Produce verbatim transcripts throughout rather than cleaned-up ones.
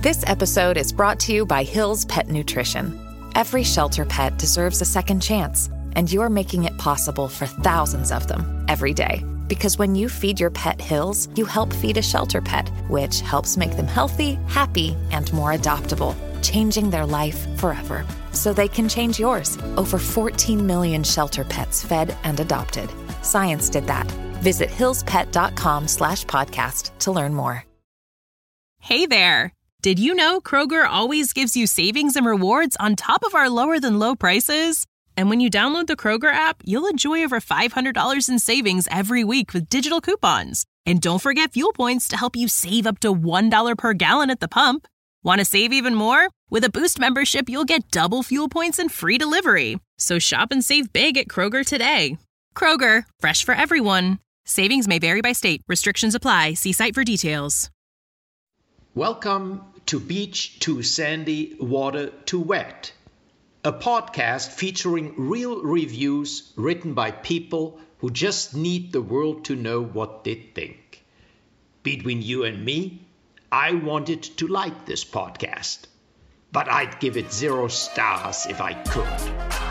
This episode is brought to you by Hill's Pet Nutrition. Every shelter pet deserves a second chance, and you're making it possible for thousands of them every day. Because when you feed your pet Hill's, you help feed a shelter pet, which helps make them healthy, happy, and more adoptable, changing their life forever. So they can change yours. Over fourteen million shelter pets fed and adopted. Science did that. Visit hillspet.com slash podcast to learn more. Hey there. Did you know Kroger always gives you savings and rewards on top of our lower than low prices? And when you download the Kroger app, you'll enjoy over five hundred dollars in savings every week with digital coupons. And don't forget fuel points to help you save up to one dollar per gallon at the pump. Want to save even more? With a Boost membership, you'll get double fuel points and free delivery. So shop and save big at Kroger today. Kroger, fresh for everyone. Savings may vary by state. Restrictions apply. See site for details. Welcome to Beach Too Sandy, Water Too Wet, a podcast featuring real reviews written by people who just need the world to know what they think. Between you and me, I wanted to like this podcast, but I'd give it zero stars if I could.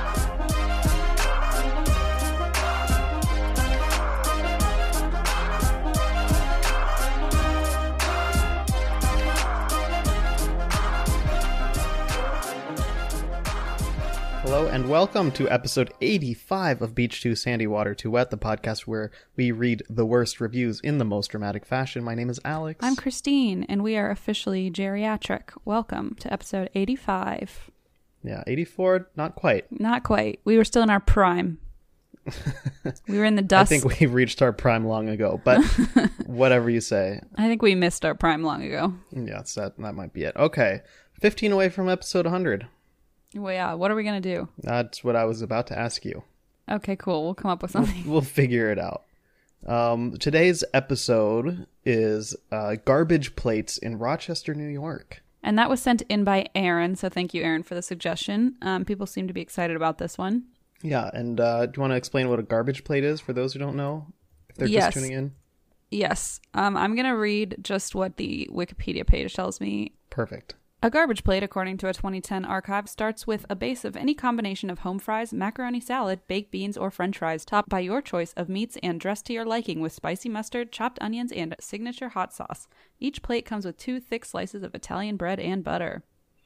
Hello and welcome to episode eighty-five of Beach Too Sandy, Water Too Wet, the podcast where we read the worst reviews in the most dramatic fashion. My name is Alex. I'm Christine, and we are officially geriatric. Welcome to episode eighty-five. Yeah, eighty-four, not quite. Not quite. We were still in our prime. We were in the dust. I think we reached our prime long ago, but whatever you say. I think we missed our prime long ago. Yeah, that, that might be it. Okay, fifteen away from episode one hundred. Well, yeah, what are we going to do? That's what I was about to ask you. Okay, cool. We'll come up with something. We'll, we'll figure it out. Um, today's episode is uh, Garbage Plates in Rochester, New York. And that was sent in by Aaron, so thank you, Aaron, for the suggestion. Um, people seem to be excited about this one. Yeah, and uh, do you want to explain what a garbage plate is for those who don't know? If they're yes. just tuning in? Yes. Um, I'm going to read just what the Wikipedia page tells me. Perfect. A garbage plate, according to a twenty ten archive, starts with a base of any combination of home fries, macaroni salad, baked beans, or french fries, topped by your choice of meats and dressed to your liking with spicy mustard, chopped onions, and signature hot sauce. Each plate comes with two thick slices of Italian bread and butter.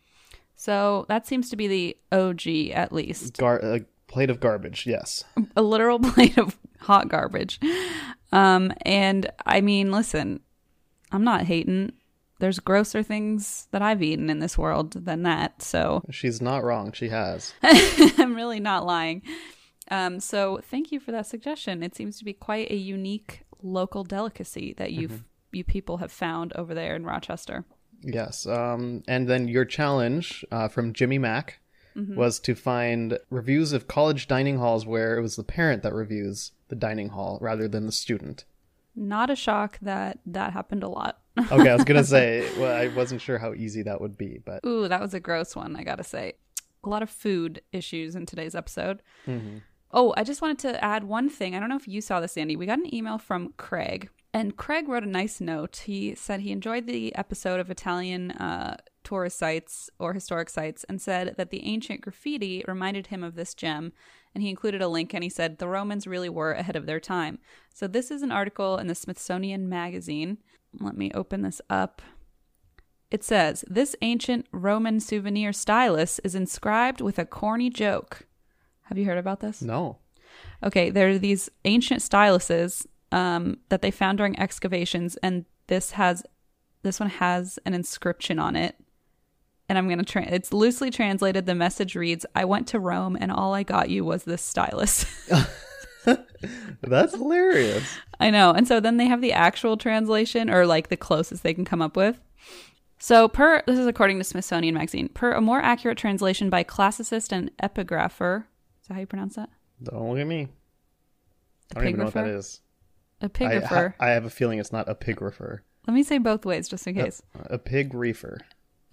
So that seems to be the O G, at least. Gar- a plate of garbage, yes. A literal plate of hot garbage. Um, and, I mean, listen, I'm not hating. There's grosser things that I've eaten in this world than that, so... She's not wrong. She has. I'm really not lying. Um, so thank you for that suggestion. It seems to be quite a unique local delicacy that you've mm-hmm. you people have found over there in Rochester. Yes. Um, and then your challenge uh, from Jimmy Mack mm-hmm. was to find reviews of college dining halls where it was the parent that reviews the dining hall rather than the student. Not a shock that that happened a lot. Okay, I was going to say, well, I wasn't sure how easy that would be, but... Ooh, that was a gross one, I gotta say. A lot of food issues in today's episode. Mm-hmm. Oh, I just wanted to add one thing. I don't know if you saw this, Andy. We got an email from Craig, and Craig wrote a nice note. He said he enjoyed the episode of Italian uh, tourist sites or historic sites and said that the ancient graffiti reminded him of this gem. And he included a link, and he said the Romans really were ahead of their time. So this is an article in the Smithsonian Magazine. Let me open this up. It says, this ancient Roman souvenir stylus is inscribed with a corny joke. Have you heard about this? No. Okay, there are these ancient styluses um, that they found during excavations, and this has this one has an inscription on it. And I'm going to, tra- it's loosely translated. The message reads, I went to Rome and all I got you was this stylus. That's hilarious. I know. And so then they have the actual translation, or like the closest they can come up with. So per, this is according to Smithsonian Magazine, per a more accurate translation by classicist and epigrapher. Is that how you pronounce that? Don't look at me. I don't even know what that is. Epigrapher. I, I have a feeling it's not epigrapher. Let me say both ways just in case. A, a pig reefer.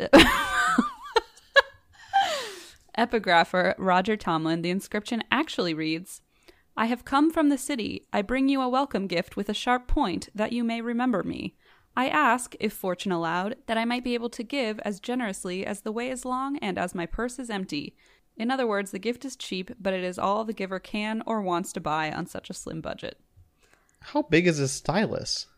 Epigrapher Roger Tomlin, the inscription actually reads, I have come from the city. I bring you a welcome gift with a sharp point that you may remember me. I ask, if fortune allowed, that I might be able to give as generously as the way is long and as my purse is empty. In other words, the gift is cheap, but it is all the giver can or wants to buy on such a slim budget. How big is this stylus?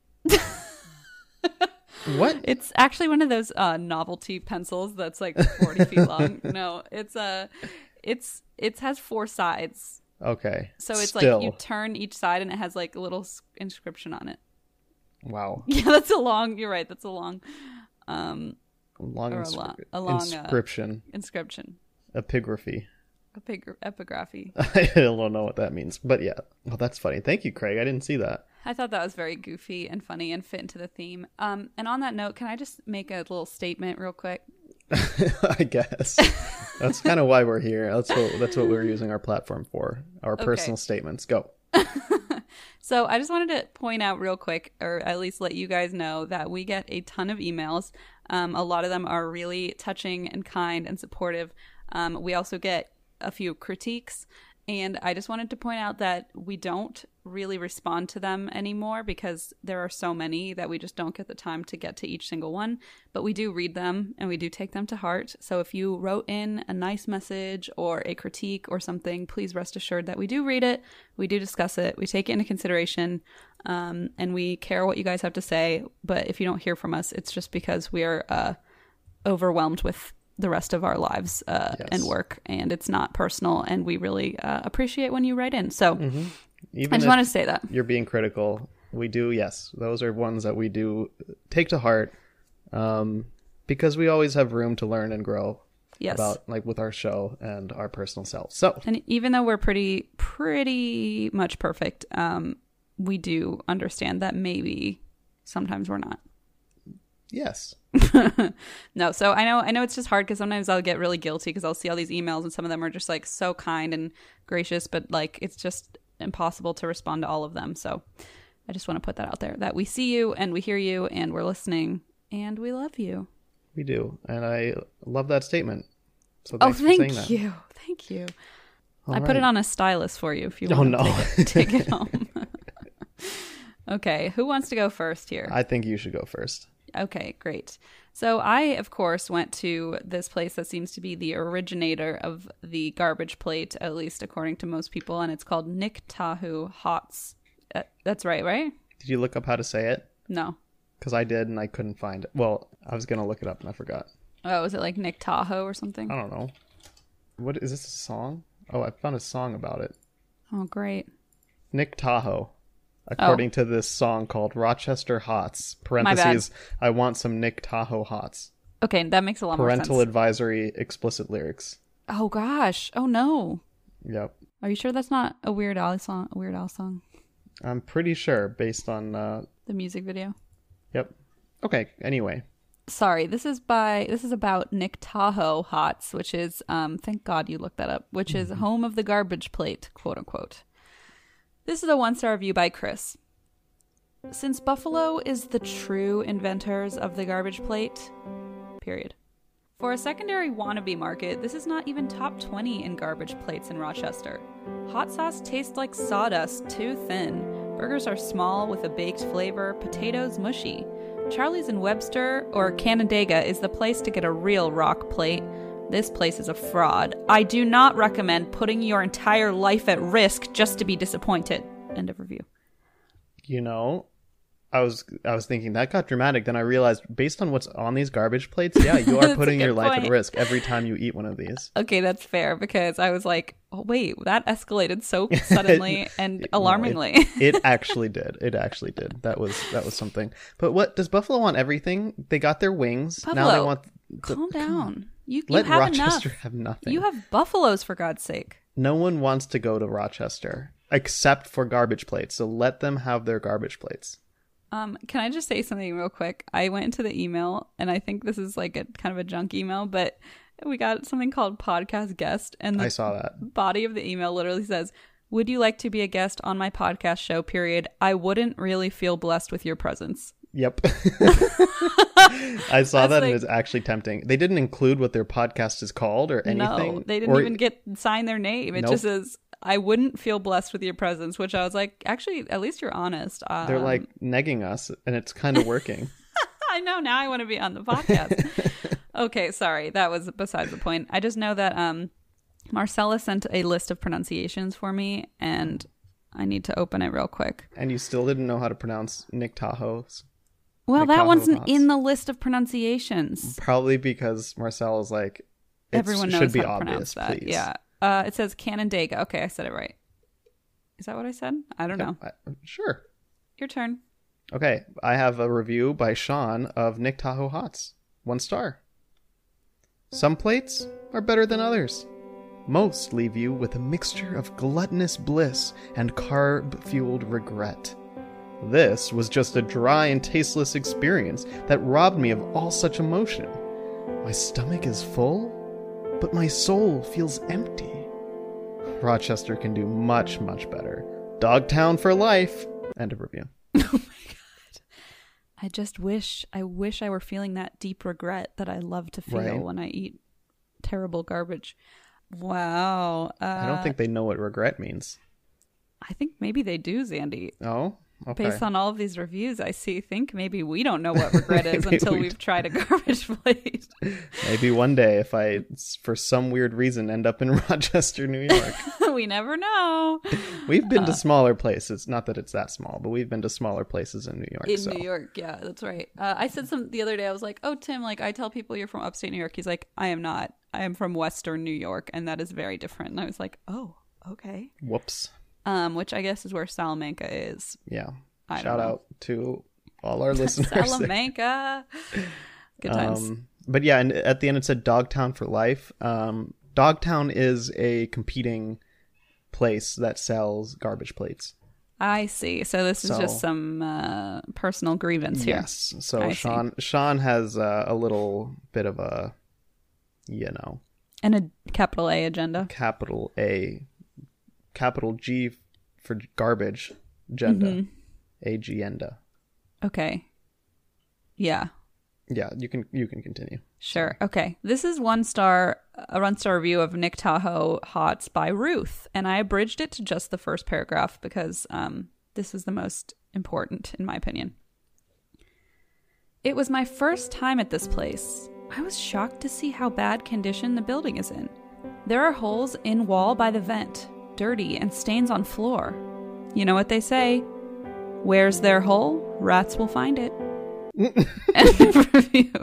What? It's actually one of those uh, novelty pencils that's like forty feet long. No, it's a, uh, it's it has four sides. Okay. So it's Still. like you turn each side and it has like a little inscription on it. Wow. Yeah, that's a long. You're right. That's a long, um, long, or inscri- a long, a long inscription. Uh, inscription. Epigraphy. Epig- epigraphy. I don't know what that means, but yeah. Well, that's funny. Thank you, Craig. I didn't see that. I thought that was very goofy and funny and fit into the theme. Um, and on that note, can I just make a little statement real quick? I guess that's kind of why we're here. That's what that's what we're using our platform for. Our Okay. personal statements. Go. So I just wanted to point out real quick, or at least let you guys know, that we get a ton of emails. Um, a lot of them are really touching and kind and supportive. Um, we also get a few critiques. And I just wanted to point out that we don't really respond to them anymore because there are so many that we just don't get the time to get to each single one. But we do read them and we do take them to heart. So if you wrote in a nice message or a critique or something, please rest assured that we do read it. We do discuss it. We take it into consideration. Um, and we care what you guys have to say. But if you don't hear from us, it's just because we are uh, overwhelmed with the rest of our lives uh, Yes. and work, and it's not personal, and we really uh, appreciate when you write in. So Mm-hmm. Even I just if wanted to say that. you're being critical, we do. Yes, those are ones that we do take to heart, um, because we always have room to learn and grow. Yes. About like with our show and our personal selves. So And even though we're pretty pretty much perfect, um, we do understand that maybe sometimes we're not. yes. No, so I know I know it's just hard because sometimes I'll get really guilty because I'll see all these emails and some of them are just like so kind and gracious, but like it's just impossible to respond to all of them. So I just want to put that out there, that we see you and we hear you and we're listening and we love you. We do, and I love that statement. So Oh, thanks for saying thank that. you. Thank you. All I put it right. on a stylus for you if you Oh, want no. to take it, take it home. Okay, who wants to go first here? I think you should go first. Okay, great. So I, of course, went to this place that seems to be the originator of the garbage plate, at least according to most people, and it's called Nick Tahu Hots. Uh, that's right, right? Did you look up how to say it? No. Because I did, and I couldn't find it. Well, I was gonna look it up, and I forgot. Oh, is it like Nick Tahoe or something? I don't know. What is this a song? Oh, I found a song about it. Oh, great. Nick Tahoe, according Oh. to this song called Rochester Hots. bad. Parentheses. I want some Nick Tahoe Hots. Okay, that makes a lot more Parental sense. advisory, explicit lyrics. Oh gosh. Oh no. Yep. Are you sure that's not a Weird Al song? A Weird Al song? I'm pretty sure, based on. Uh, The music video. yep. Okay. Anyway. Sorry, this is by this is about Nick Tahoe Hots, which is um thank God you looked that up, which is home of the garbage plate, quote unquote. This is a one-star review by Chris. Since Buffalo is the true inventors of the garbage plate, period. For a secondary wannabe market, this is not even top twenty in garbage plates in Rochester. Hot sauce tastes like sawdust, too thin. Burgers are small with a baked flavor, potatoes mushy. Charlie's in Webster or Canandaigua is the place to get a real rock plate. This place is a fraud. I do not recommend putting your entire life at risk just to be disappointed. End of review. You know, I was I was thinking that got dramatic. Then I realized, based on what's on these garbage plates, yeah, you are That's a putting your good life point. at risk every time you eat one of these. Okay, that's fair because I was like, oh, wait, that escalated so suddenly and No, alarmingly. It, it actually did. It actually did. That was that was something. But what does Buffalo want? Everything? They got their wings. now they Buffalo, want. The, Calm down. You, you Let have Rochester enough. have nothing. You have buffaloes, for God's sake. No one wants to go to Rochester except for garbage plates. So let them have their garbage plates. Um, can I just say something real quick? I went into the email, and I think this is like a kind of a junk email, but we got something called podcast guest, and the I saw that. body of the email literally says, "Would you like to be a guest on my podcast show? Period. I wouldn't really feel blessed with your presence." Yep. I saw That's that like- and it's actually tempting. They didn't include what their podcast is called or anything. No, they didn't or- even get sign their name. It Nope. just says, I wouldn't feel blessed with your presence, which I was like, actually, at least you're honest. Um, They're like negging us, and it's kind of working. I know. Now I want to be on the podcast. Okay, sorry. That was besides the point. I just know that um, Marcella sent a list of pronunciations for me, and I need to open it real quick. And you still didn't know how to pronounce Nick Tahoe's? Well, Nick that Tahoe one's Hots. in the list of pronunciations. Probably because Marcel is like, it Everyone knows should be how to obvious, pronounce that. please. Yeah. Uh, it says Canandaigua. Okay, I said it right. Is that what I said? I don't know. I- sure. Your turn. Okay, I have a review by Sean of Nick Tahoe Hots. One star. Some plates are better than others. Most leave you with a mixture of gluttonous bliss and carb-fueled regret. This was just a dry and tasteless experience that robbed me of all such emotion. My stomach is full, but my soul feels empty. Rochester can do much, much better. Dogtown for life. End of review. I just wish, I wish I were feeling that deep regret that I love to feel Right. when I eat terrible garbage. Wow. Uh, I don't think they know what regret means. I think maybe they do, Zandy. Oh, okay. Based on all of these reviews I see, think maybe we don't know what regret is Maybe until we we've tried a garbage plate. Maybe one day, if I, for some weird reason, end up in Rochester, New York. We never know. We've been to smaller places. Not that it's that small, but we've been to smaller places in New York. In so. New York, yeah, that's right. Uh, I said some the other day. I was like, "Oh, Tim, like I tell people you're from upstate New York." He's like, "I am not. I am from Western New York, and that is very different." And I was like, "Oh, okay." Whoops. Um, which I guess is where Salamanca is. Yeah. I Shout don't know. out to all our listeners. Salamanca. Good times. Um, but yeah, and at the end it said Dogtown for life. Um, Dogtown is a competing place that sells garbage plates. I see. So this is So- just some uh, personal grievance here. Yes. So I see. Sean Sean has uh, a little bit of a, you know, And a capital A agenda. capital A, capital G for garbage agenda, Mm-hmm. agenda. Okay. Yeah. Yeah, you can you can continue. Sure. Okay. This is one star, a one star review of Nick Tahoe Hots by Ruth, and I abridged it to just the first paragraph because um, this is the most important, in my opinion. It was my first time at this place. I was shocked to see how bad condition the building is in. There are holes in wall by the vent, dirty and stains on floor. You know what they say? Where's their hole? Rats will find it. End of review.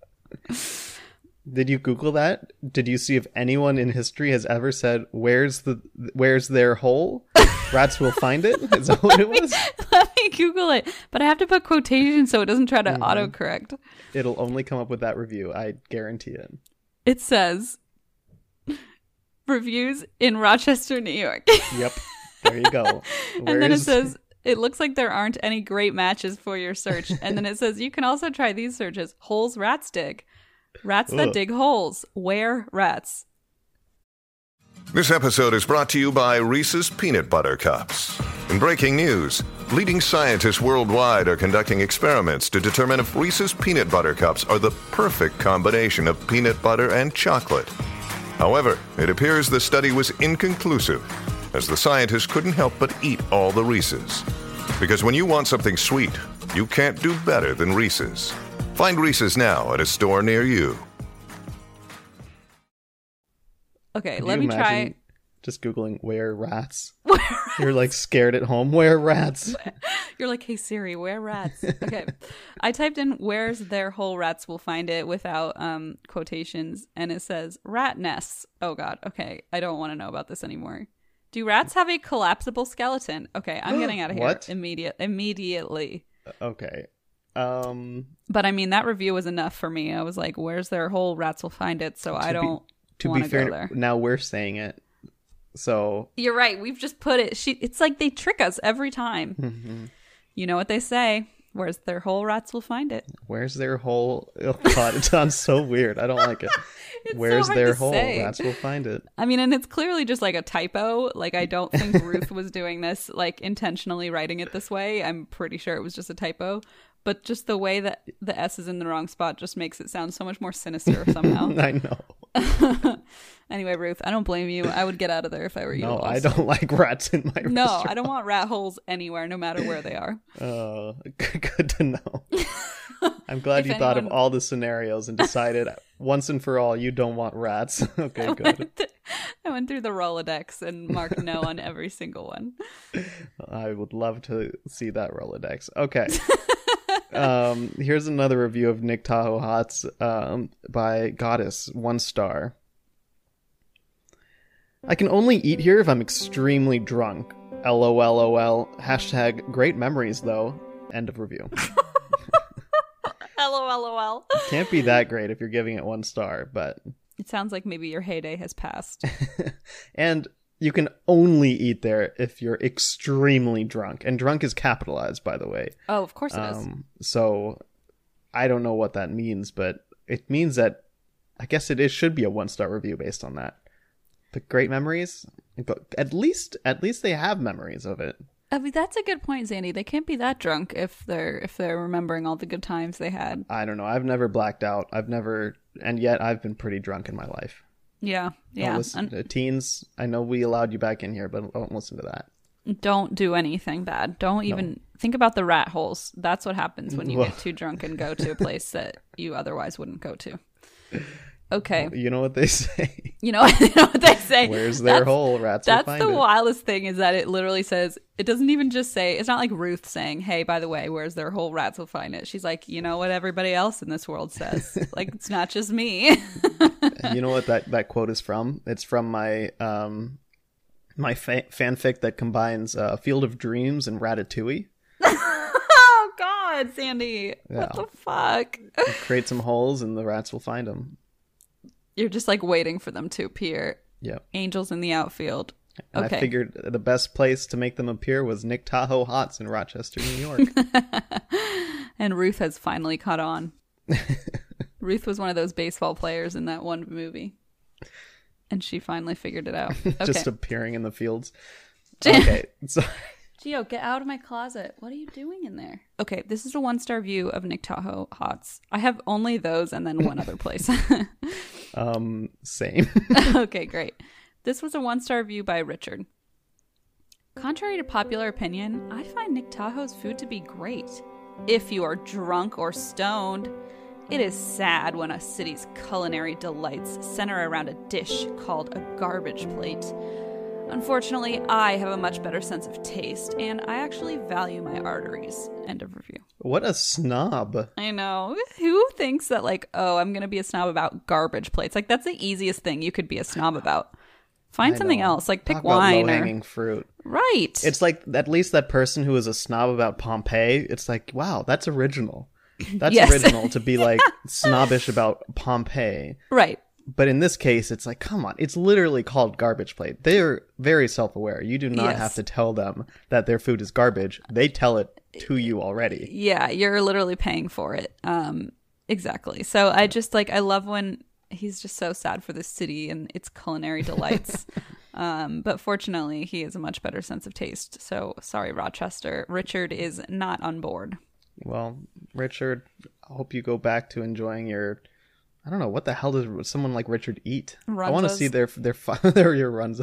Did you Google that? Did you see if anyone in history has ever said, "Where's the where's their hole? Rats will find it"? Is that what it was? Let me Google it. But I have to put quotations so it doesn't try to Mm-hmm. autocorrect. It'll only come up with that review. I guarantee it. It says reviews in Rochester, New York. Yep. There you go. And then it Where's- says, it looks like there aren't any great matches for your search. And then it says, you can also try these searches. Holes rats dig. Rats that Ugh. dig holes. Where rats? This episode is brought to you by Reese's Peanut Butter Cups. In breaking news, leading scientists worldwide are conducting experiments to determine if Reese's Peanut Butter Cups are the perfect combination of peanut butter and chocolate. However, it appears the study was inconclusive, as the scientists couldn't help but eat all the Reese's. Because when you want something sweet, you can't do better than Reese's. Find Reese's now at a store near you. Okay, Could let you me imagine try. just Googling where rats? Where You're like scared at home. Where rats? You're like, hey Siri, where rats? Okay. I typed in where's their hole, rats will find it without um quotations, and it says rat nests. Oh god, okay. I don't want to know about this anymore. Do rats have a collapsible skeleton? Okay, I'm getting out of here. What? Immediate immediately. Okay. Um. But I mean that review was enough for me. I was like, where's their hole, rats will find it, so I be- don't To want be to go fair, there. now we're saying it. So You're right. We've just put it. She. It's like they trick us every time. Mm-hmm. You know what they say? Where's their hole, rats will find it. where's their hole? Oh god, it sounds so weird. I don't like it. It's so Where's hard their to hole? say. Rats will find it. I mean, and it's clearly just like a typo. Like, I don't think Ruth was doing this, like, intentionally writing it this way. I'm pretty sure it was just a typo. But just the way that the S is in the wrong spot just makes it sound so much more sinister somehow. I know. Anyway, Ruth, I don't blame you. I would get out of there if I were you. No, I also. don't like rats in my No, restaurant. I don't want rat holes anywhere, no matter where they are. Uh, good to know. I'm glad If you thought of anyone- all the scenarios and decided once and for all you don't want rats. Okay, I good. went, th- I went through the Rolodex and marked no on every single one. I would love to see that Rolodex. Okay. um, here's another review of Nick Tahoe Hots um, by Goddess, one star. I can only eat here if I'm extremely drunk. LOLOL. Hashtag great memories, though. End of review. LOLOL. Can't be that great if you're giving it one star, but... It sounds like maybe your heyday has passed. And you can only eat there if you're extremely drunk. And drunk is capitalized, by the way. Oh, of course it is. Um, so I don't know what that means, but it means that I guess it is, should be a one-star review based on that. But great memories? At least, at least they have memories of it. I mean, that's a good point, Zandy. They can't be that drunk if they're if they're remembering all the good times they had. I don't know. I've never blacked out. I've never, and yet I've been pretty drunk in my life. Yeah, yeah. Don't listen to teens, I know we allowed you back in here, but don't listen to that. Don't do anything bad. Don't even No. think about the rat holes. That's what happens when you Well- get too drunk and go to a place that you otherwise wouldn't go to. Okay. You know what they say? You know, you know what they say. Where's their That's- hole? Rats will That's find the it. wildest thing is that it literally says, it doesn't even just say, it's not like Ruth saying, hey, by the way, where's their hole? Rats will find it. She's like, you know what everybody else in this world says. Like, it's not just me. You know what that, that quote is from? It's from my um my fa- fanfic that combines uh, Field of Dreams and Ratatouille. Oh, God, Sandy. Yeah. What the fuck? Create some holes and the rats will find them. You're just like waiting for them to appear. Yep. Angels in the outfield. And Okay. I figured the best place to make them appear was Nick Tahoe Hots in Rochester, New York. And Ruth has finally caught on. Ruth was one of those baseball players in that one movie. And she finally figured it out. Okay. Just appearing in the fields. Okay. So, Gio, get out of my closet. What are you doing in there? Okay, this is a one-star view of Nick Tahoe Hots. I have only those and then one other place. um, same. Okay, great. This was a one-star review by Richard. Contrary to popular opinion, I find Nick Tahoe's food to be great. If you are drunk or stoned, it is sad when a city's culinary delights center around a dish called a garbage plate. Unfortunately, I have a much better sense of taste, and I actually value my arteries. End of review. What a snob. I know. Who thinks that, like, oh, I'm going to be a snob about garbage plates? Like, that's the easiest thing you could be a snob about. Find I something know. else. Like, pick Talk about wine. Or... low-hanging fruit. Right. It's like at least that person who is a snob about Pompeii. It's like, wow, that's original. That's Yes. original to be like snobbish about Pompeii. Right. But in this case, it's like, come on, it's literally called garbage plate. They're very self-aware. You do not Yes. have to tell them that their food is garbage. They tell it to you already. Yeah, you're literally paying for it. Um, exactly. So I just like I love when he's just so sad for the city and its culinary delights. um, but fortunately, he has a much better sense of taste. So sorry, Rochester. Richard is not on board. Well, Richard, I hope you go back to enjoying your. I don't know what the hell does someone like Richard eat. I want to Runzas? see their their their your runs.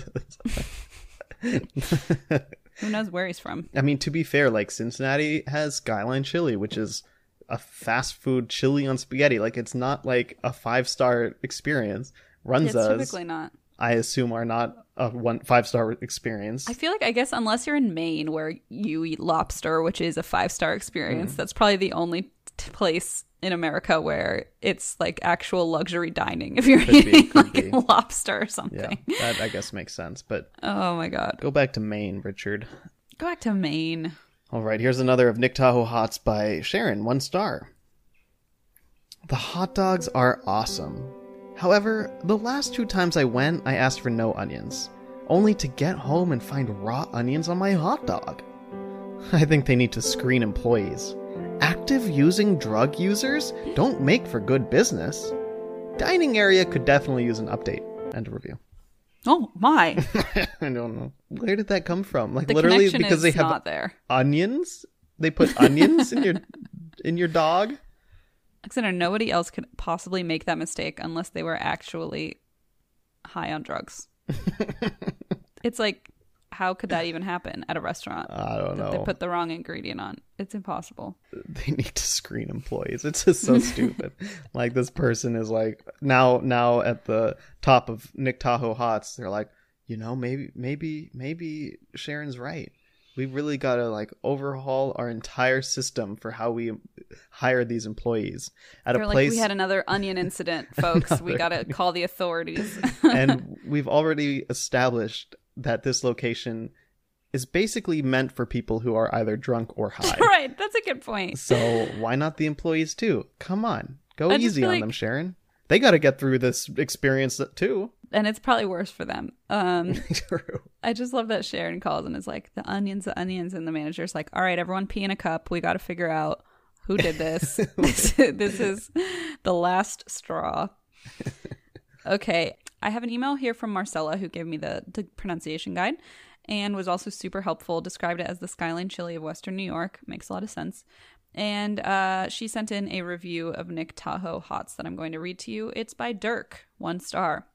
Who knows where he's from? I mean, to be fair, like Cincinnati has Skyline Chili, which is a fast food chili on spaghetti. Like it's not like a five star experience. It's Runzas, typically not. I assume, are not a one five star experience. I feel like, I guess, unless you're in Maine where you eat lobster, which is a five star experience, Mm. that's probably the only t- place in America where it's like actual luxury dining if you're Could be, eating could like be. lobster or Yeah, something. that I guess makes sense. But Oh my God. go back to Maine, Richard. Go back to Maine. All right, here's another of Nick Tahoe Hots by Sharon, one star. The hot dogs are awesome. However, the last two times I went, I asked for no onions, only to get home and find raw onions on my hot dog. I think they need to screen employees. Active using drug users don't make for good business. Dining area could definitely use an update. End of review. Oh my. I don't know. Where did that come from? Like The literally connection because is they have not there. onions? They put onions in your in your dog? Alexander, nobody else could possibly make that mistake unless they were actually high on drugs. It's like, how could that even happen at a restaurant? I don't know. They put the wrong ingredient on. It's impossible. They need to screen employees. It's just so stupid. Like, this person is like, now now at the top of Nick Tahoe Hots, they're like, you know, maybe maybe maybe Sharon's right. We really got to like overhaul our entire system for how we hire these employees at They're a like, place. we had another onion incident, folks. We got to call the authorities. And we've already established that this location is basically meant for people who are either drunk or high. Right. That's a good point. So why not the employees too? Come on. Go I just easy feel on like- them, Sharon. They got to get through this experience too. And it's probably worse for them. Um, True. I just love that Sharon calls and is like, the onions, the onions. And the manager's like, all right, everyone pee in a cup. We got to figure out who did this. this. This is the last straw. Okay. I have an email here from Marcella, who gave me the, the pronunciation guide and was also super helpful. Described it as the Skyline Chili of Western New York. Makes a lot of sense. And uh, she sent in a review of Nick Tahoe Hots that I'm going to read to you. It's by Dirk, one star.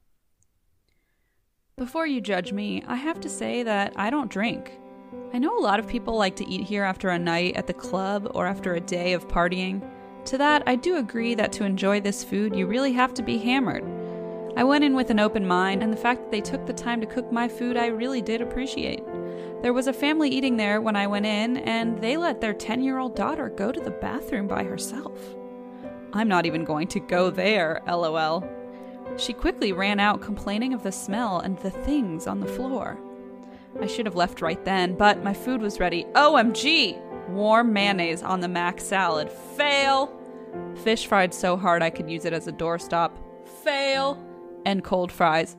Before you judge me, I have to say that I don't drink. I know a lot of people like to eat here after a night at the club or after a day of partying. To that, I do agree that to enjoy this food, you really have to be hammered. I went in with an open mind, and the fact that they took the time to cook my food I really did appreciate. There was a family eating there when I went in, and they let their ten-year-old daughter go to the bathroom by herself. I'm not even going to go there, lol. She quickly ran out complaining of the smell and the things on the floor. I should have left right then, but my food was ready. O M G! Warm mayonnaise on the mac salad. Fail! Fish fried so hard I could use it as a doorstop. Fail! And cold fries.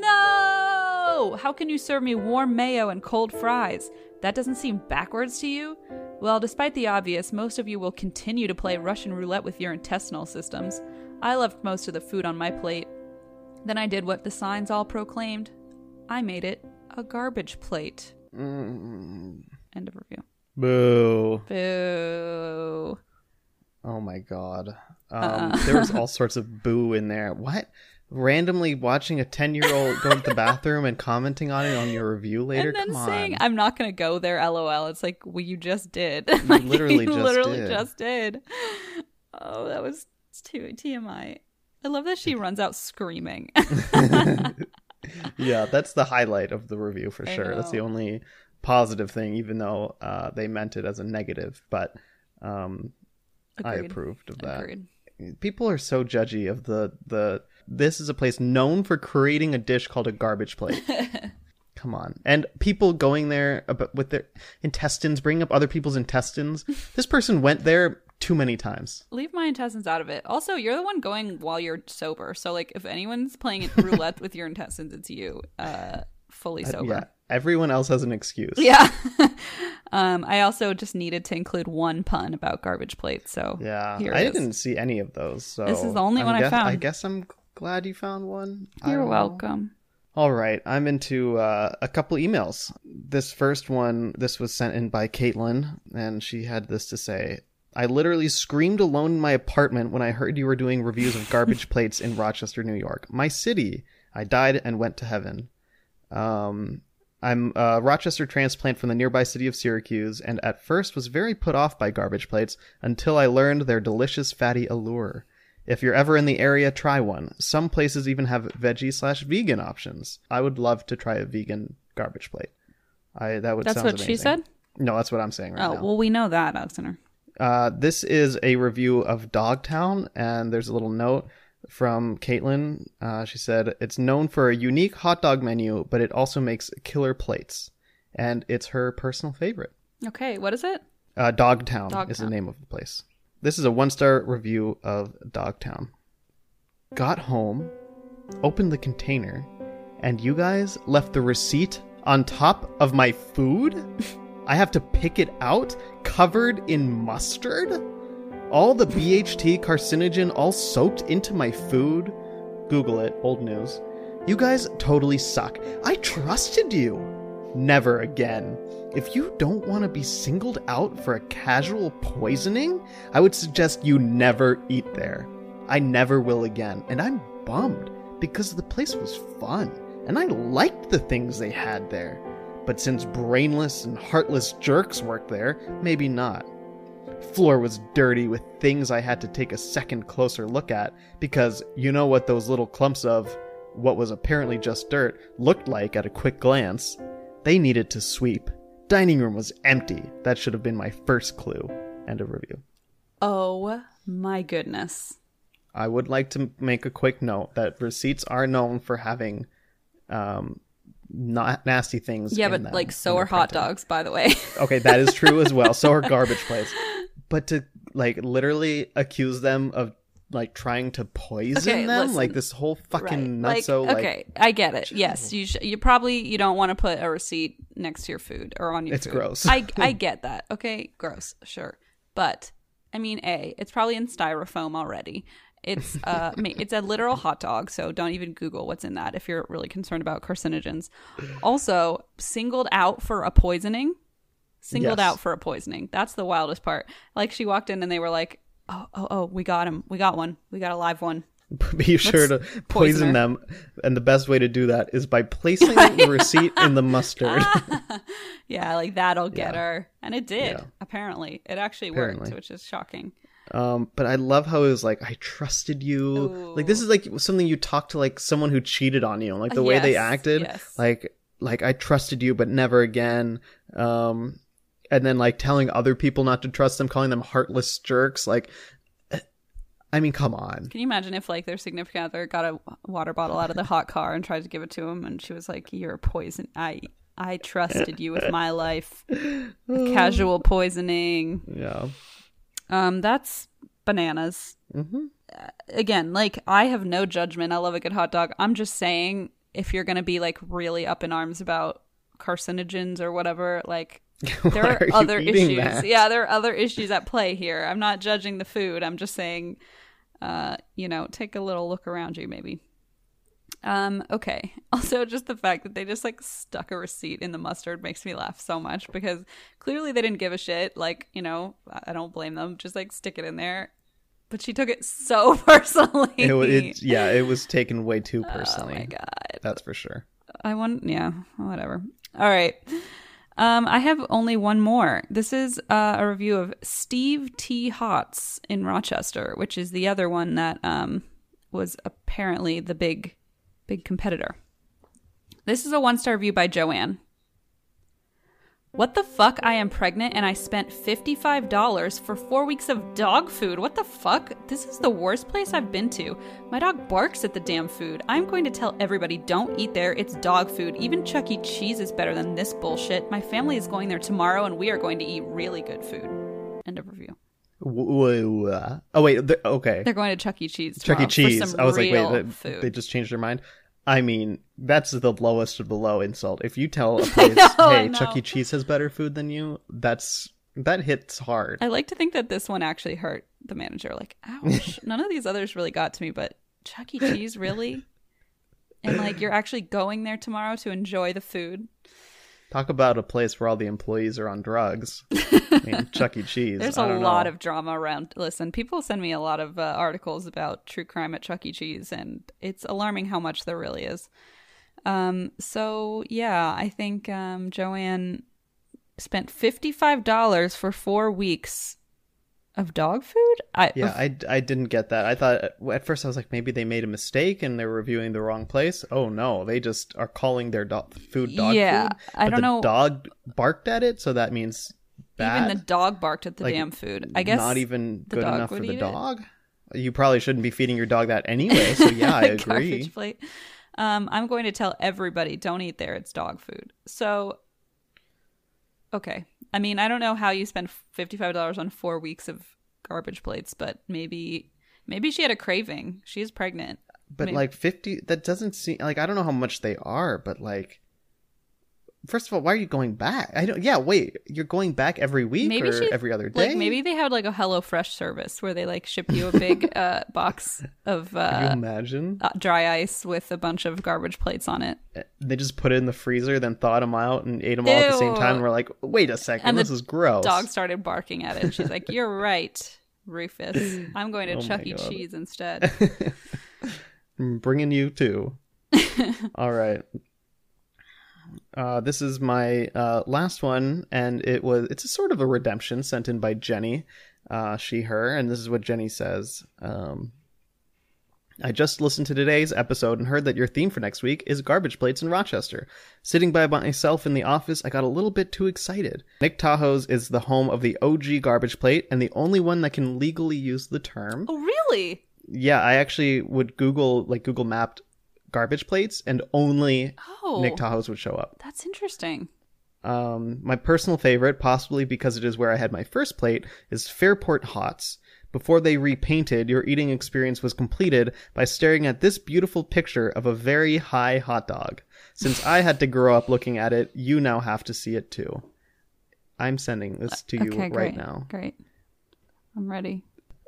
No! How can you serve me warm mayo and cold fries? That doesn't seem backwards to you? Well, despite the obvious, most of you will continue to play Russian roulette with your intestinal systems. I left most of the food on my plate. Then I did what the signs all proclaimed. I made it a garbage plate. Mm. End of review. Boo. Boo. Oh my god. Um, Uh-uh. There was all sorts of boo in there. What? Randomly watching a ten-year-old go to the bathroom and commenting on it on your review later? And then Come saying, on. I'm not going to go there, lol. It's like, well, you just did. You Like, literally you just literally did. just did. Oh, that was too T M I. I love that she runs out screaming. Yeah, that's the highlight of the review for I sure. That's the know. only positive thing, even though uh, they meant it as a negative. But um, I Agreed. approved of that. Agreed. People are so judgy of the the. This is a place known for creating a dish called a garbage plate. Come on. And people going there about, with their intestines, bringing up other people's intestines. This person went there too many times. Leave my intestines out of it. Also, you're the one going while you're sober. So, like, if anyone's playing roulette with your intestines, it's you, uh, fully Uh, sober. yeah, everyone else has an excuse. Yeah. um, I also just needed to include one pun about garbage plates. So, Yeah, here I it is. didn't see any of those. So This is the only I'm one I guess- found. I guess I'm glad you found one. I You're don't know. welcome. All right, I'm into uh, a couple emails. This first one, this was sent in by Caitlin, and she had this to say. I literally screamed alone in my apartment when I heard you were doing reviews of garbage plates in Rochester, New York. My city. I died and went to heaven. Um, I'm a Rochester transplant from the nearby city of Syracuse, and at first was very put off by garbage plates until I learned their delicious fatty allure. If you're ever in the area, try one. Some places even have veggie slash vegan options. I would love to try a vegan garbage plate. I that would That's sounds what she amazing. said? No, that's what I'm saying right Oh, now. well, we know that, Alexander. Uh, this is a review of Dogtown, and there's a little note from Caitlin. Uh, she said, it's known for a unique hot dog menu, but it also makes killer plates. And it's her personal favorite. Okay, what is it? Uh, Dogtown, is the Dogtown. name of the place. This is a one-star review of Dogtown. Got home, opened the container, and you guys left the receipt on top of my food? I have to pick it out, covered in mustard? All the B H T carcinogen all soaked into my food? Google it, old news. You guys totally suck. I trusted you. Never again. If you don't want to be singled out for a casual poisoning, I would suggest you never eat there. I never will again, and I'm bummed. because the place was fun, and I liked the things they had there. But since brainless and heartless jerks worked there, maybe not. Floor was dirty with things I had to take a second closer look at, because you know what those little clumps of what was apparently just dirt looked like at a quick glance. They needed to sweep. Dining room was empty. That should have been my first clue. End of review. Oh my goodness. I would like to make a quick note that receipts are known for having um, not nasty things Yeah, in but them like so when are they're hot printed. dogs, by the way. Okay, that is true as well. So are garbage plates. But to like literally accuse them of like trying to poison Okay, them, listen. like this whole fucking Right. nutso. Like, Like, okay, I get it. Yes, you sh- you probably you don't want to put a receipt next to your food or on your It's food. gross. I I get that. Okay, gross, sure. But I mean, A, it's probably in styrofoam already. It's uh ma- it's a literal hot dog, so don't even Google what's in that if you're really concerned about carcinogens. Also, singled out for a poisoning. Singled Yes. out for a poisoning. That's the wildest part. Like she walked in and they were like, "Oh, oh, oh, we got him. We got one. We got a live one." be sure to poison poison her. them, and the best way to do that is by placing the receipt in the mustard. Yeah, like that'll get Yeah. her. And it did, Yeah. apparently. It actually Apparently. worked, which is shocking. Um, but I love how it was like, I trusted you. Ooh. Like, this is like something you talk to like someone who cheated on you, like the way they Yes, acted. yes. Like, like I trusted you, but never again. Um, and then like telling other people not to trust them, calling them heartless jerks. Like, I mean, come on. Can you imagine if like their significant other got a water bottle out of the hot car and tried to give it to him and she was like, "You're poison. I I trusted you with my life." Casual poisoning. Yeah. Um, that's bananas. Mm-hmm. Uh, again, like I have no judgment. I love a good hot dog. I'm just saying, if you're gonna be like really up in arms about carcinogens or whatever, like there Why are, are you other eating issues. that? Yeah, there are other issues at play here. I'm not judging the food. I'm just saying, uh, you know, take a little look around you, maybe. Um, okay. Also, just the fact that they just like stuck a receipt in the mustard makes me laugh so much because clearly they didn't give a shit. Like, you know, I don't blame them. Just like stick it in there. But she took it so personally. It, wa- it, yeah, it was taken way too personally. Oh my god. That's for sure. I want, yeah, whatever. All right. Um, I have only one more. This is uh, a review of Steve T. Hots in Rochester, which is the other one that um, was apparently the big, big competitor. This is a one-star review by Joanne. What the fuck? I am pregnant and I spent fifty-five dollars for four weeks of dog food. What the fuck? This is the worst place I've been to. My dog barks at the damn food. I'm going to tell everybody, don't eat there. It's dog food. Even Chuck E. Cheese is better than this bullshit. My family is going there tomorrow and we are going to eat really good food. End of review. Whoa, uh, oh wait, th- okay. They're going to Chuck E. Cheese Chuck tomorrow E. Cheese. for some I was like, real wait, they, food. they just changed their mind. I mean, that's the lowest of the low insult. If you tell a place, know, I hey, know. Chuck E. Cheese has better food than you, that's that hits hard. I like to think that this one actually hurt the manager. Like, ouch. None of these others really got to me, but Chuck E. Cheese, really? And like, you're actually going there tomorrow to enjoy the food? Talk about a place where all the employees are on drugs. I mean, Chuck E. Cheese. There's I a don't lot know. of drama around. Listen, people send me a lot of uh, articles about true crime at Chuck E. Cheese, and it's alarming how much there really is. Um, so yeah, I think um, Joanne spent fifty-five dollars for four weeks of dog food. I, Yeah, I, I didn't get that. I thought at first I was like, maybe they made a mistake and they're reviewing the wrong place. Oh no, they just are calling their do- food dog Yeah, food. I but don't the know- dog barked at it, so that means bad. Even the dog barked at the Like, damn food. I guess not even the good dog enough for would the eat it. dog. You probably shouldn't be feeding your dog that anyway. So yeah, I agree. Garbage plate. Um, I'm going to tell everybody, don't eat there. It's dog food. So, okay. I mean, I don't know how you spend fifty-five dollars on four weeks of garbage plates, but maybe maybe she had a craving. She is pregnant. But Maybe- like fifty, that doesn't seem like, I don't know how much they are, but like, first of all, why are you going back? I don't. Yeah, wait, you're going back every week Maybe or she- every other day? Like maybe they had like a HelloFresh service where they like ship you a big uh, box of Can you uh, imagine? uh, dry ice with a bunch of garbage plates on it. They just put it in the freezer, then thawed them out and ate them all at the same Ew. time. And we're like, wait a second, And the this is gross. Dog started barking at it. And she's like, "You're right, Rufus. I'm going to Oh Chuck my E. God. Cheese instead." I'm bringing you too. All right. Uh, this is my uh, last one, and it was it's a sort of a redemption sent in by Jenny, uh, she, her, and this is what Jenny says. Um, I just listened to today's episode and heard that your theme for next week is garbage plates in Rochester. Sitting by myself in the office, I got a little bit too excited. Nick Tahoe's is the home of the O G garbage plate and the only one that can legally use the term. Oh, really? Yeah, I actually would Google, like Google mapped garbage plates, and only oh, Nick Tahoe's would show up. That's interesting. Um, my personal favorite, possibly because it is where I had my first plate, is Fairport Hots. Before they repainted, your eating experience was completed by staring at this beautiful picture of a very high hot dog. Since I had to grow up looking at it, you now have to see it too. I'm sending this to you okay, right great, now. Great. I'm ready.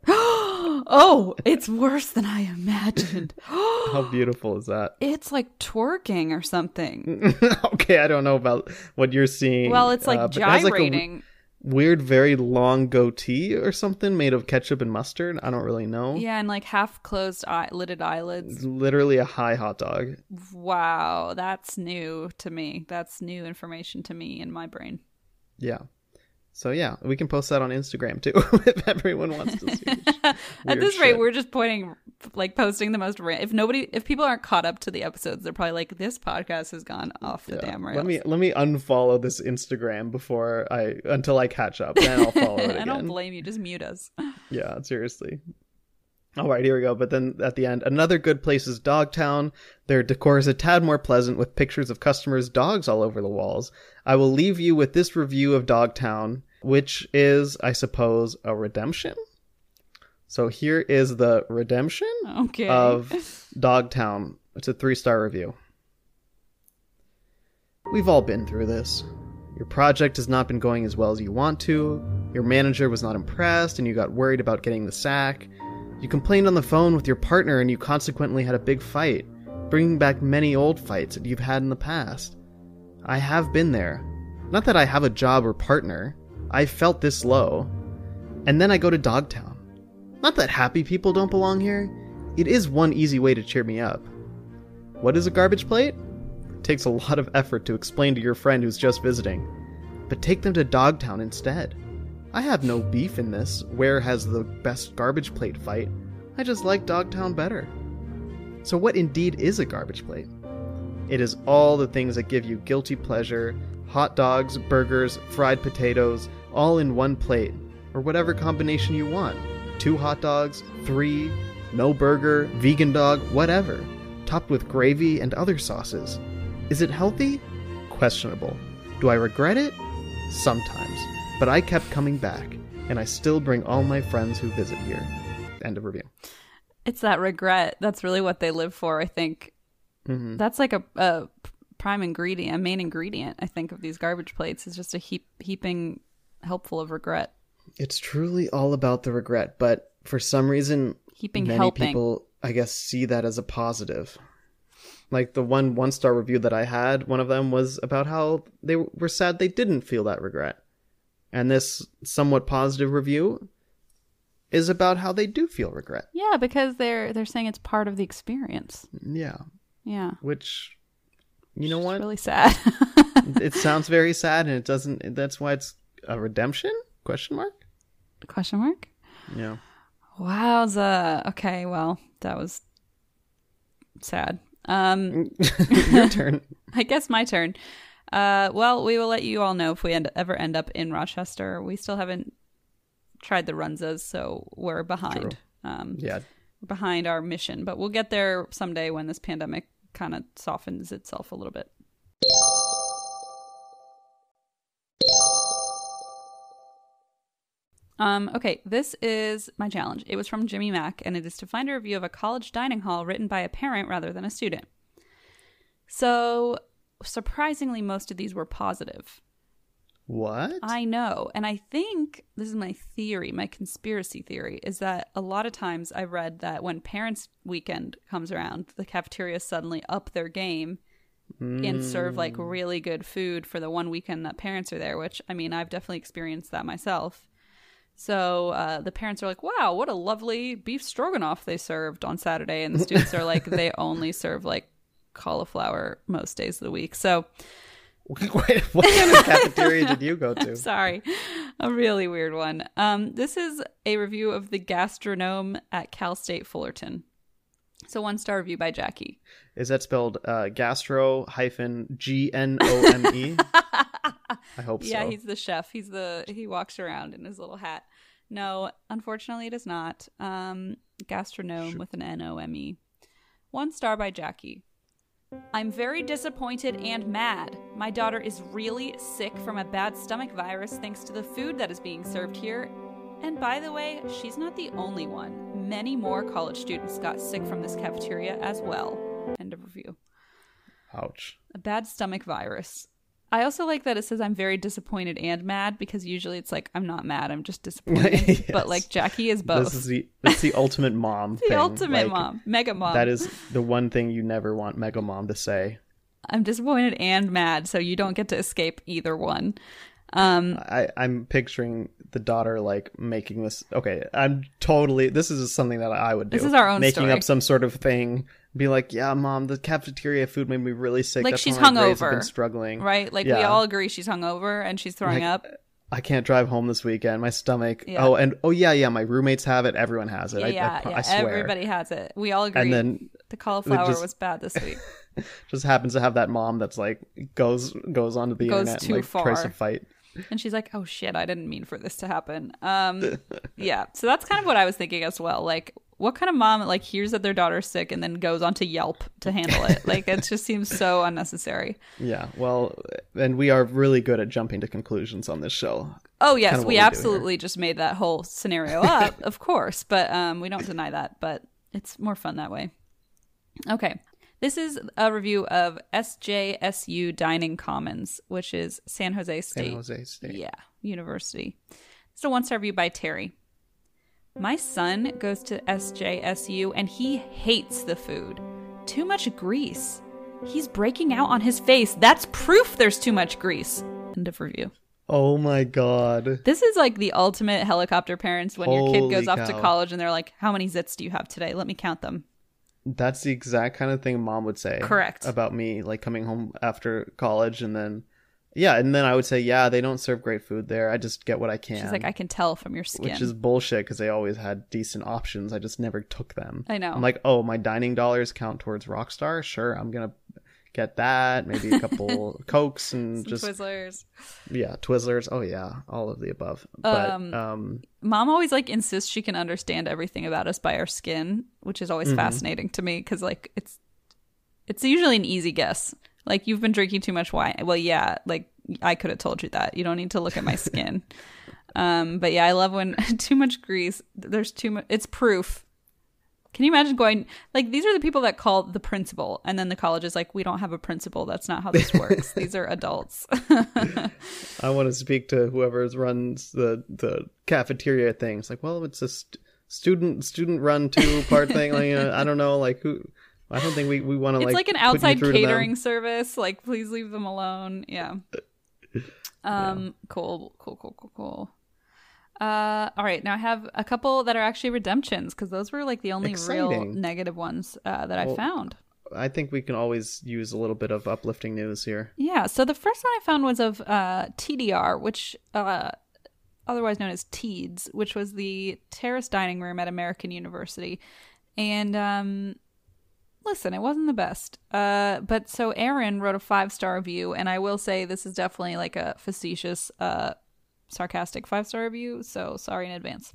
Oh, it's worse than I imagined. How beautiful is that? It's like twerking or something. Okay, I don't know about what you're seeing. Well, it's like uh, but it has, like, a gyrating. weird, very long goatee or something made of ketchup and mustard. I don't really know. Yeah, and like half closed eye- lidded eyelids. It's literally a high hot dog. Wow, that's new to me. That's new information to me in my brain. Yeah. So yeah, we can post that on Instagram too if everyone wants to see. At this shit. rate, we're just pointing, like posting the most. Ra- if nobody, if people aren't caught up to the episodes, they're probably like, "This podcast has gone off the Yeah. damn rails." Let me let me unfollow this Instagram before I until I catch up. Then I'll follow it again. I don't blame you. Just mute us. Yeah, seriously. All right, here we go. But then at the end, another good place is Dogtown. Their decor is a tad more pleasant with pictures of customers' dogs all over the walls. I will leave you with this review of Dogtown, which is, I suppose, a redemption. So here is the redemption Okay. of Dogtown. It's a three-star review. We've all been through this. Your project has not been going as well as you want to. Your manager was not impressed and you got worried about getting the sack. You complained on the phone with your partner and you consequently had a big fight, bringing back many old fights that you've had in the past. I have been there. Not that I have a job or partner. I felt this low. And then I go to Dogtown. Not that happy people don't belong here. It is one easy way to cheer me up. What is a garbage plate? It takes a lot of effort to explain to your friend who's just visiting. But take them to Dogtown instead. I have no beef in this, where has the best garbage plate fight. I just like Dogtown better. So what indeed is a garbage plate? It is all the things that give you guilty pleasure, hot dogs, burgers, fried potatoes, all in one plate, or whatever combination you want. Two hot dogs, three, no burger, vegan dog, whatever, topped with gravy and other sauces. Is it healthy? Questionable. Do I regret it? Sometimes. But I kept coming back, and I still bring all my friends who visit here. End of review. It's that regret. That's really what they live for, I think. Mm-hmm. That's like a, a prime ingredient, a main ingredient, I think, of these garbage plates is just a heap, heaping helpful of regret. It's truly all about the regret, but for some reason, Heaping many helping. people, I guess, see that as a positive. Like the one one-star review that I had, one of them was about how they were sad they didn't feel that regret. And this somewhat positive review is about how they do feel regret. Yeah, because they're they're saying it's part of the experience. Yeah. Yeah. Which, you know It's what? really sad. It sounds very sad, and it doesn't. That's why it's a redemption? Question mark? Question mark? Yeah. Wowza. Okay, well, that was sad. Um, Your turn. I guess my turn. Uh, well, we will let you all know if we end, ever end up in Rochester. We still haven't tried the Runzas, so we're behind. Um, Yeah. We're behind our mission, but we'll get there someday when this pandemic kind of softens itself a little bit. Um, okay, this is my challenge. It was from Jimmy Mack, and it is to find a review of a college dining hall written by a parent rather than a student. So, surprisingly, most of these were positive. What? I know. And I think this is my theory, my conspiracy theory, is that a lot of times I read that when Parents' Weekend comes around, the cafeterias suddenly up their game mm. and serve like really good food for the one weekend that parents are there, which, I mean, I've definitely experienced that myself. So uh, the parents are like, wow, what a lovely beef stroganoff they served on Saturday. And the students are like, they only serve like cauliflower most days of the week. So Wait, what kind of cafeteria did you go to? sorry, a really weird one. Um, this is a review of the gastronome at Cal State Fullerton. So one star review by Jackie. Is that spelled uh, gastro hyphen G N O M E? I hope Yeah, so. he's the chef. He's the he walks around in his little hat. No, unfortunately, it is not. Um, gastronome Sure. with an N O M E. One star by Jackie. I'm very disappointed and mad. My daughter is really sick from a bad stomach virus thanks to the food that is being served here. And by the way, she's not the only one. Many more college students got sick from this cafeteria as well. End of review. Ouch. A bad stomach virus. I also like that it says I'm very disappointed and mad, because usually it's like I'm not mad, I'm just disappointed. Yes. But like Jackie is both. This is the it's the ultimate mom the thing. ultimate Like, mom, mega mom. That is the one thing you never want Mega Mom to say. I'm disappointed and mad, so you don't get to escape either one. Um, I, I'm picturing the daughter like making this. Okay, I'm totally. This is something that I would do. This is our own making story. up some sort of thing. Be like, yeah, mom, the cafeteria food made me really sick. Like That's she's why my grades have hungover, been struggling, right? Like we Yeah. all agree she's hungover and she's throwing Like, up. I can't drive home this weekend. My stomach. Yeah. Oh, and oh yeah, yeah. My roommates have it. Everyone has it. Yeah, I, yeah, I, yeah. I swear. Everybody has it. We all agree. And then the cauliflower just- was bad this week. just happens to have that mom that's like goes goes onto the Goes internet too and like tries to far. fight. And she's like, oh shit, I didn't mean for this to happen. Um, yeah. So that's kind of what I was thinking as well. Like, what kind of mom like hears that their daughter's sick and then goes onto Yelp to handle it? Like, it just seems so unnecessary. Yeah, well, and we are really good at jumping to conclusions on this show. Oh yes, Kinda what we we do absolutely just made that whole scenario up, of course, but um, we don't deny that. But it's more fun that way. Okay, this is a review of S J S U Dining Commons, which is San Jose State. San Jose State. Yeah, University. It's a one-star review by Terry. My son goes to S J S U and he hates the food. Too much grease. He's breaking out on his face. That's proof there's too much grease. End of review. Oh my god. This is like the ultimate helicopter parents when your Holy kid goes off to cow. college and they're like, how many zits do you have today? Let me count them. That's the exact kind of thing mom would say. Correct. About me, like coming home after college and then, yeah, and then I would say, yeah, they don't serve great food there. I just get what I can. She's like, I can tell from your skin. Which is bullshit because they always had decent options. I just never took them. I know. I'm like, oh, my dining dollars count towards Rockstar? Sure, I'm going to get that. Maybe a couple Cokes and Some just, Twizzlers. yeah, Twizzlers. Oh, yeah, all of the above. But, Um, um, Mom always like insists she can understand everything about us by our skin, which is Mm-hmm. always fascinating to me because like it's it's usually an easy guess. Like, you've been drinking too much wine. Well, yeah, like I could have told you that. You don't need to look at my skin. um, but yeah, I love when too much grease. There's too much. It's proof. Can you imagine going like these are the people that call the principal, and then the college is like, we don't have a principal. That's not how this works. These are adults. I want to speak to whoever runs the the cafeteria thing. It's like, well, it's a st- student student run two part thing. Like, uh, I don't know, like who. I don't think we, we want to It's like like an put you outside through to them. catering service. Like, please leave them alone. Yeah. Um. Yeah. Cool. Cool. Cool. Cool. Cool. Uh. All right. Now I have a couple that are actually redemptions because those were like the only real Exciting. negative ones uh, that I Well, found. I think we can always use a little bit of uplifting news here. Yeah. So the first one I found was of uh, T D R, which uh, otherwise known as TEEDS, which was the terrace dining room at American University, and um. Listen, it wasn't the best. Uh, but so Aaron wrote a five-star review, and I will say this is definitely like a facetious, uh, sarcastic five-star review, so sorry in advance.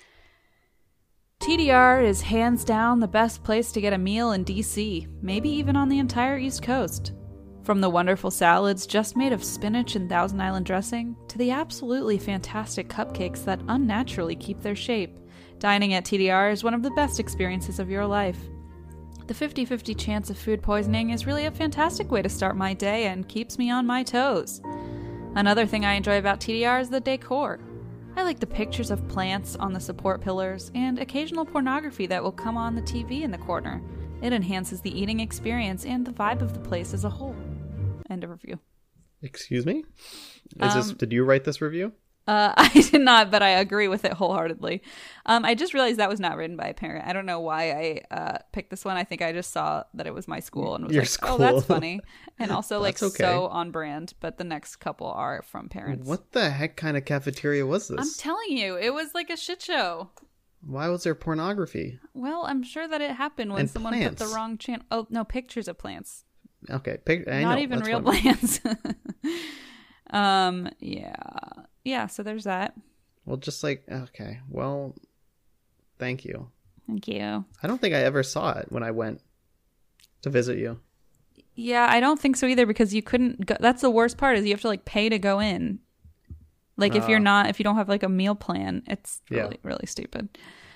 T D R is hands down the best place to get a meal in D C, maybe even on the entire East Coast. From the wonderful salads just made of spinach and Thousand Island dressing, to the absolutely fantastic cupcakes that unnaturally keep their shape, dining at T D R is one of the best experiences of your life. The fifty-fifty chance of food poisoning is really a fantastic way to start my day and keeps me on my toes. Another thing I enjoy about T D R is the decor. I like the pictures of plants on the support pillars and occasional pornography that will come on the T V in the corner. It enhances the eating experience and the vibe of the place as a whole. End of review. Excuse me? Is this Um, did you write this review? Uh, I did not, but I agree with it wholeheartedly. Um, I just realized that was not written by a parent. I don't know why I uh, picked this one. I think I just saw that it was my school and was Your like, school. oh, that's funny. And also like That's okay. so on brand. But the next couple are from parents. What the heck kind of cafeteria was this? I'm telling you, it was like a shit show. Why was there pornography? Well, I'm sure that it happened when And someone plants. put the wrong channel. Oh, no, pictures of plants. Okay, pic- I Not know, even that's real what- plants. um, yeah. Yeah, so there's that. Well, just like, okay, well, thank you. Thank you. I don't think I ever saw it when I went to visit you. Yeah, I don't think so either because you couldn't go. That's the worst part is you have to like pay to go in. Like if you're Uh. not, if you don't have like a meal plan, it's Yeah. really, really stupid.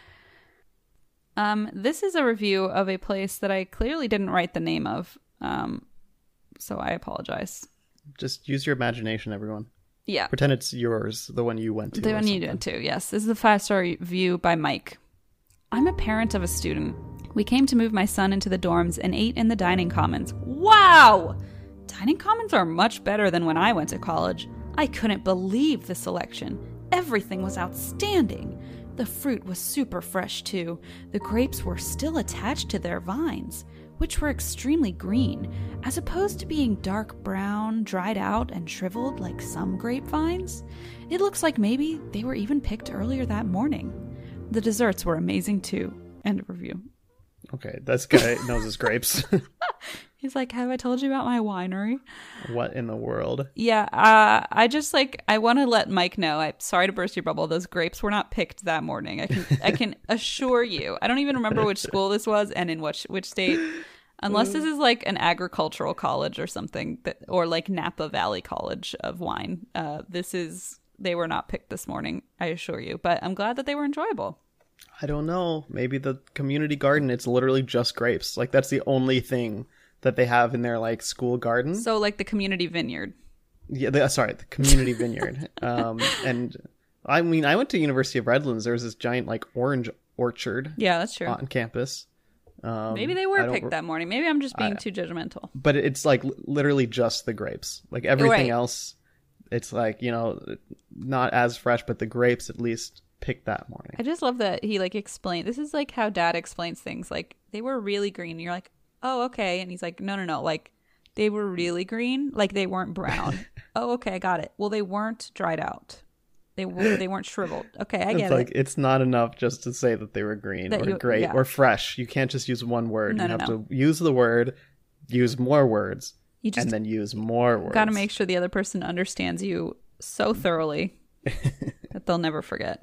Um, this is a review of a place that I clearly didn't write the name of. Um, so I apologize. Just use your imagination, everyone. Yeah. Pretend it's yours, the one you went to. The or one you something. did too, yes. This is the five-star review by Mike. I'm a parent of a student. We came to move my son into the dorms and ate in the dining commons. Wow! Dining commons are much better than when I went to college. I couldn't believe the selection. Everything was outstanding. The fruit was super fresh too. The grapes were still attached to their vines, which were extremely green, as opposed to being dark brown, dried out, and shriveled like some grapevines. It looks like maybe they were even picked earlier that morning. The desserts were amazing too. End of review. Okay, this guy knows his grapes. He's like, have I told you about my winery? What in the world? Yeah, uh, I just like, I want to let Mike know. I'm sorry to burst your bubble. Those grapes were not picked that morning. I can I can assure you. I don't even remember which school this was and in which, which state. Unless this is like an agricultural college or something, that, or like Napa Valley College of wine. Uh, this is, they were not picked this morning, I assure you. But I'm glad that they were enjoyable. I don't know. Maybe the community garden, it's literally just grapes. Like, that's the only thing that they have in their, like, school garden. So like the community vineyard. Yeah, the, sorry, the community vineyard. Um, and, I mean, I went to University of Redlands. There was this giant, like, orange orchard Yeah, that's true. on campus. Um, Maybe they I were don't picked re- that morning. Maybe I'm just being I- too judgmental. But it's, like, li- literally just the grapes. Like, everything Right. else, it's, like, you know, not as fresh, but the grapes at least picked that morning. I just love that he like explained. This is like how Dad explains things. Like they were really green. And you're like, oh, okay. And he's like, no, no, no. Like they were really green. Like they weren't brown. Oh, okay, I got it. Well, they weren't dried out. They were. They weren't shriveled. Okay, I get It's like, it. it's not enough just to say that they were green That or you- great yeah. or fresh. You can't just use one word. No, you no, have no. to use the word, use more words, You just and then use more words. got to make sure the other person understands you so thoroughly that they'll never forget.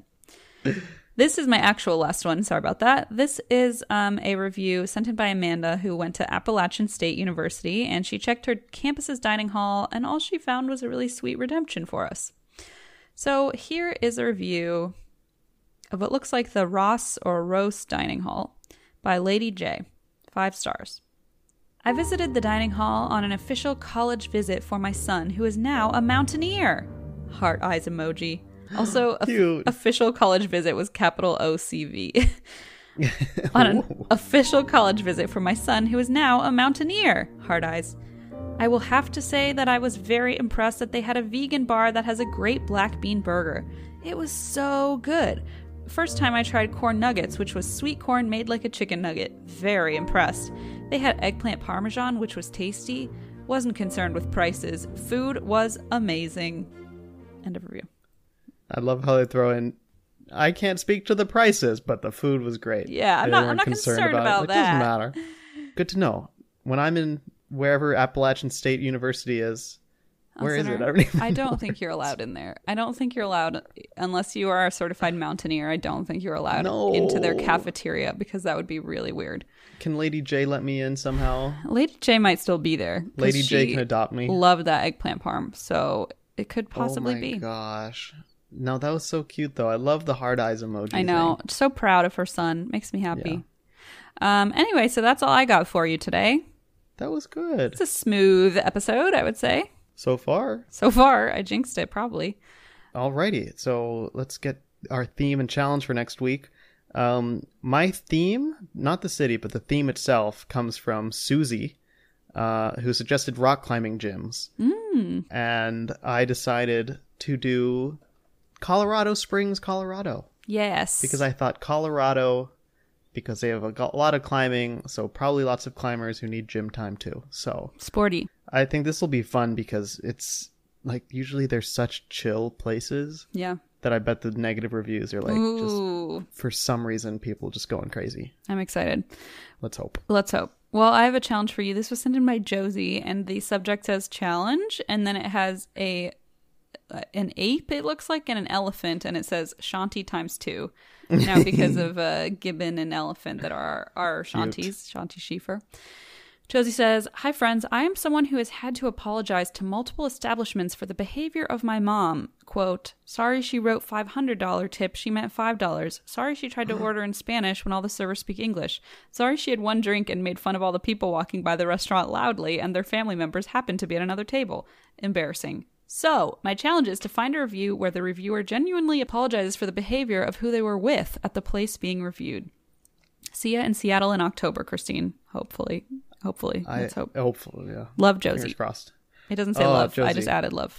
This is my actual last one. Sorry about that. This is um, a review sent in by Amanda, who went to Appalachian State University, and she checked her campus's dining hall, and all she found was a really sweet redemption for us. So here is a review of what looks like the Ross or Roast Dining Hall by Lady J. Five stars. I visited the dining hall on an official college visit for my son, who is now a mountaineer. Heart eyes emoji. Also, a Cute. official college visit was capital O C V. On an official college visit for my son, who is now a mountaineer. Heart eyes. I will have to say that I was very impressed that they had a vegan bar that has a great black bean burger. It was so good. First time I tried corn nuggets, which was sweet corn made like a chicken nugget. Very impressed. They had eggplant parmesan, which was tasty. Wasn't concerned with prices. Food was amazing. End of review. I love how they throw in, I can't speak to the prices, but the food was great. Yeah, I'm They not- I'm weren't not concerned about it. It doesn't that. matter. Good to know. When I'm in wherever Appalachian State University is, where is it? I Center. don't even I don't know think where you're it is. allowed in there. I don't think you're allowed, unless you are a certified mountaineer, I don't think you're allowed No. into their cafeteria because that would be really weird. Can Lady J let me in somehow? Lady J might still be there. 'cause Lady J she can adopt me. Loved that eggplant parm, so it could possibly oh my be. gosh. No, that was so cute though. I love the heart eyes emoji. I know. thing. So proud of her son. Makes me happy. Um. Anyway, so that's all I got for you today. That was good. It's a smooth episode, I would say. So far. So far, I jinxed it probably. Alrighty. So let's get our theme and challenge for next week. Um, my theme, not the city, but the theme itself comes from Susie, uh, who suggested rock climbing gyms. Mm. And I decided to do Colorado Springs, Colorado. Yes. Because I thought Colorado, because they have a, a lot of climbing, so probably lots of climbers who need gym time too. So sporty. I think this will be fun because it's like usually they're such chill places. Yeah. That I bet the negative reviews are like Ooh. just for some reason people just going crazy. I'm excited. Let's hope. Let's hope. Well, I have a challenge for you. This was sent in by Josie, and the subject says challenge, and then it has a an ape, it looks like, and an elephant, and it says Shanti times two. Now, because of uh, gibbon and elephant that are our Shantis, Shanti Schiefer. Josie says, "Hi friends, I am someone who has had to apologize to multiple establishments for the behavior of my mom. Quote, sorry she wrote five hundred dollars tip, she meant five dollars. Sorry she tried to order in Spanish when all the servers speak English. Sorry she had one drink and made fun of all the people walking by the restaurant loudly and their family members happened to be at another table. Embarrassing. So, my challenge is to find a review where the reviewer genuinely apologizes for the behavior of who they were with at the place being reviewed. See ya in Seattle in October, Christine. Hopefully. Hopefully. I, Let's hope. Hopefully, yeah. Love Josie. Fingers crossed. It doesn't say Oh, love. Josie. I just added love.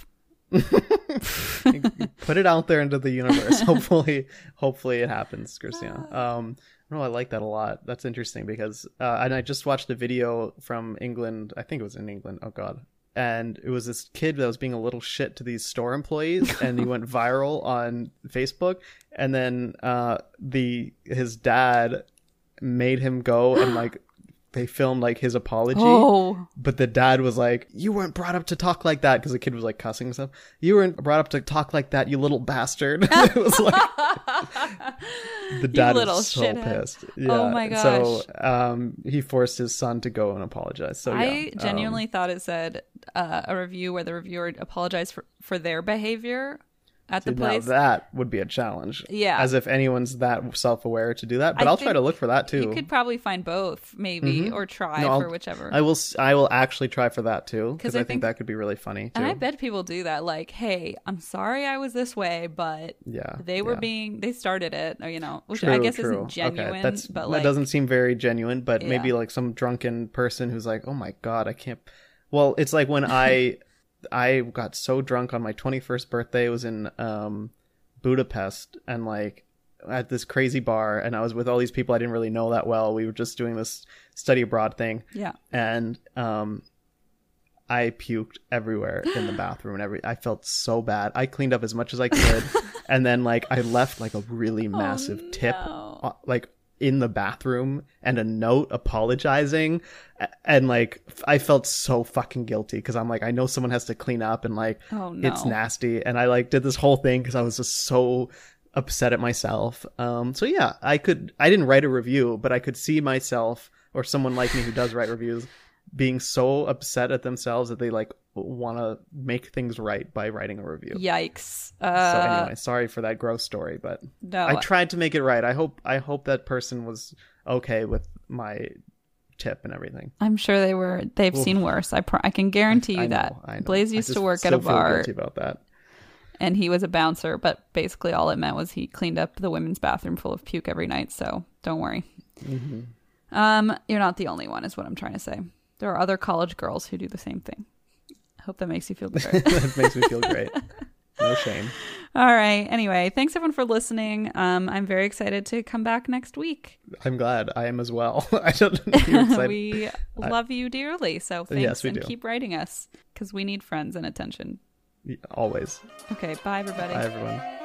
Put it out there into the universe. Hopefully, hopefully it happens, Christina. Um, no, I like that a lot. That's interesting because, uh, and I just watched a video from England. I think it was in England. Oh God. And it was this kid that was being a little shit to these store employees, and he went viral on Facebook. And then uh, the his dad made him go and like they filmed like his apology. Oh. But the dad was like, "You weren't brought up to talk like that," because the kid was like cussing and stuff. "You weren't brought up to talk like that, you little bastard." It was like the dad little was so shithead. pissed. Yeah. Oh my gosh. So um, he forced his son to go and apologize. So yeah, I genuinely um, thought it said uh, a review where the reviewer apologized for, for their behavior at the See, now place. that would be a challenge. Yeah. As if anyone's that self-aware to do that. But I I'll try think to look for that too. You could probably find both, maybe, or try No, I'll- for whichever. I will. s- I will actually try for that too because 'Cause I, I think, think- that could be really funny too. and I bet people do that. Like, hey, I'm sorry I was this way, but Yeah, they were yeah. being, they started it, or, you know, which True, I guess true. isn't genuine, Okay, that's, but that like, doesn't seem very genuine. But maybe Yeah. like some drunken person who's like, "Oh my god, I can't." Well, it's like when I I got so drunk on my twenty-first birthday. It was in um, Budapest, and like at this crazy bar, and I was with all these people I didn't really know that well. We were just doing this study abroad thing. yeah. And um I puked everywhere in the bathroom and every I felt so bad. I cleaned up as much as I could and then like I left like a really massive tip no. uh, like in the bathroom and a note apologizing, A- and like f- I felt so fucking guilty because I'm like, I know someone has to clean up and like Oh, no. it's nasty, and I like did this whole thing because I was just so upset at myself. Um so yeah, I could I didn't write a review, but I could see myself or someone like me who does write reviews being so upset at themselves that they like want to make things right by writing a review. Yikes. So Uh, anyway, sorry for that gross story, but no. I tried to make it right. I hope I hope that person was okay with my tip and everything. I'm sure they were, they've Oof. seen worse. I, pr- I can guarantee you I know, that. I know. Blaze I used just to work at still a feel bar. guilty about that. And he was a bouncer, but basically all it meant was he cleaned up the women's bathroom full of puke every night. So don't worry. Mm-hmm. Um, you're not the only one, is what I'm trying to say. There are other college girls who do the same thing. Hope that makes you feel better. That makes me feel great. No shame. All right. Anyway, thanks everyone for listening. Um, I'm very excited to come back next week. I'm glad. I am as well. I don't know. You're excited. We I- love you dearly. So thanks, Yes, we and do. keep writing us because we need friends and attention. Always. Okay. Bye, everybody. Bye, everyone.